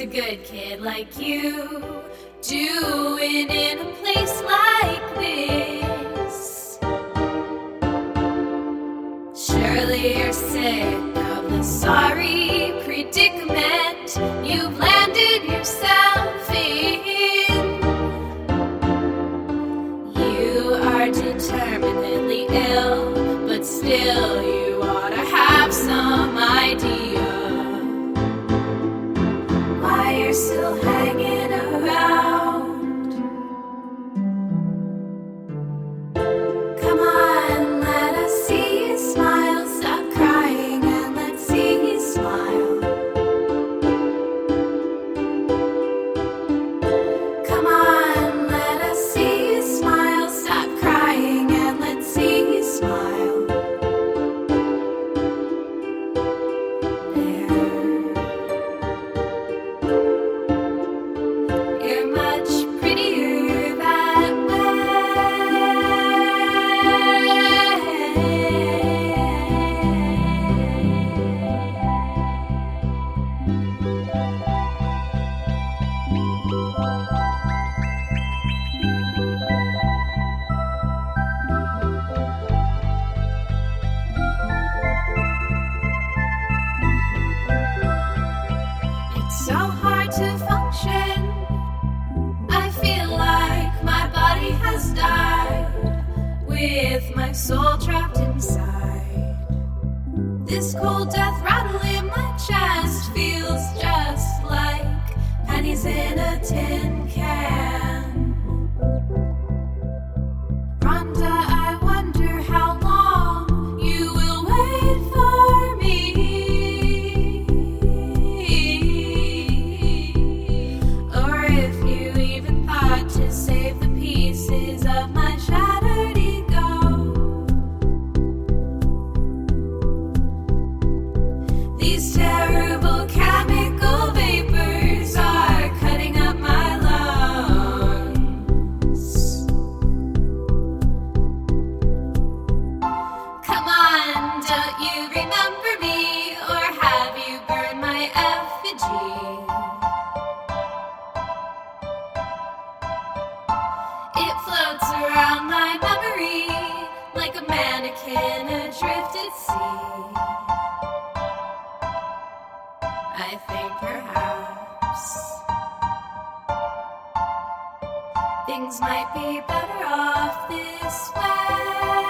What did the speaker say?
a good kid like you doing in a place like this? Surely you're sick of the sorry predicament you've landed yourself in. You are determinedly ill, but still you ought to have some idea why you're still hanging around. Come on, let us see you smile. Stop crying and let's see you smile. Come on, let us see you smile. Stop crying and let's see you smile. You're much prettier that It's so hard to function. I feel like my body has died, with my soul trapped inside. This cold death rattle in my chest feels just like pennies in a tin can. Rhonda, I wonder how long you will wait for me. Or if you even thought to save the pieces of my shattered ego. These terrible chemical vapors are cutting up my lungs. Come on, don't you remember me? Or have you burned my effigy? It floats around my memory like a mannequin adrift at sea. I think perhaps things might be better off this way.